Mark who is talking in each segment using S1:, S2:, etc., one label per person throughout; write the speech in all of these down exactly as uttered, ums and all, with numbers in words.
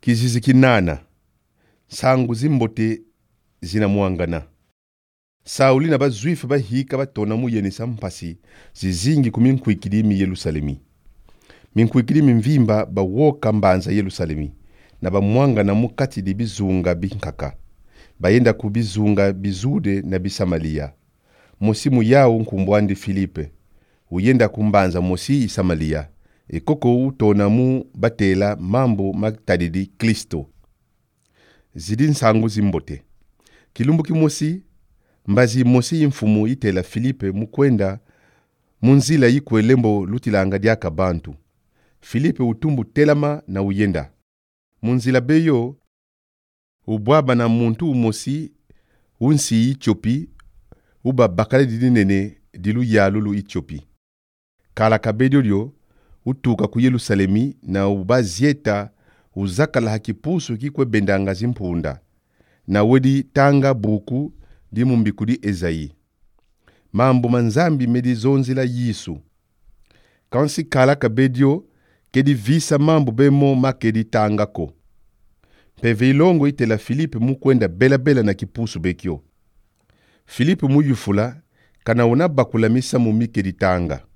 S1: Kizizi kinana. Sangu zimbote zinamuangana. Sauli na bazwifu bahika batona mu yenisa mpasi zizingi kuminkwikilimi Yerusalemi. Minkwikilimi mvimba bawoka mbanza Yerusalemi na bamuangana mukati di bizunga binkaka. Bayenda kubizunga bizude na bisamalia. Mosimu yao nkumbwandi Filipe. Uyenda kumbanza mosi isamalia. Ekoko utona mu batela mambo magtadidi Kristo. Zidin sangu zimbote. Kilumbu kimosi, mbazi mosi imfumu itela Filipe mukwenda munzila yikwe lembo lutilanga diaka bantu. Filipe utumbu telama na uyenda. Munzila beyo, ubwaba na muntu umosi unsi Ethiopia uba bakale didinene dilu ya lulu Ethiopia. Kala kabedio lyo utuka ku Yerusalemi na ubazieta uzakala hakipusu kikwe bendanga zimpunda na wedi tanga buku di mumbikudi Ezai. Mambo manzambi medi zonzila Yisu. Kansi kala kabedio kedi visa mambo bemo makedi tanga ko. Peve ilongo itela Filipe mukwenda bela bela na kipusu bekyo. Filipe muyufula kana unabakula misa mumikedi tanga.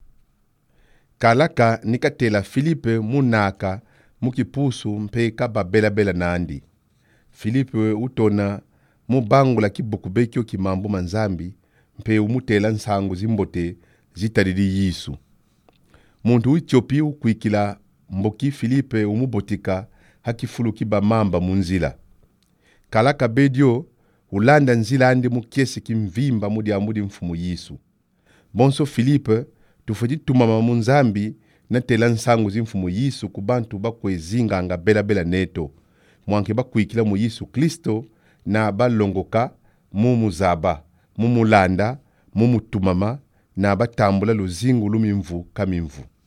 S1: Kalaka nikatela Filipe munaka mukipusu mpeka babela bela nandi. Filipe utona mubangula kibuku bekyo kimambo manzambi mpe umutela nsangu zimbote zitadidi Yisu. Muntu Ethiopia ukwikila mboki Filipe umubotika hakifulu kiba mamba munzila. Kalaka bedio ulanda nzila andi mukiesi kimvimba mudi amudi mfumu Yisu. Bonso Filipe tufadi tumama munzambi na tela nsangu zimfumu Yisu kubantu bakwezinga anga bela bela neto. Mwanke bakwikila mu Yisu Kristo na balongoka mumu zaba, mumu landa, mumu tumama na batambula luzingu lumimvu kamimvu.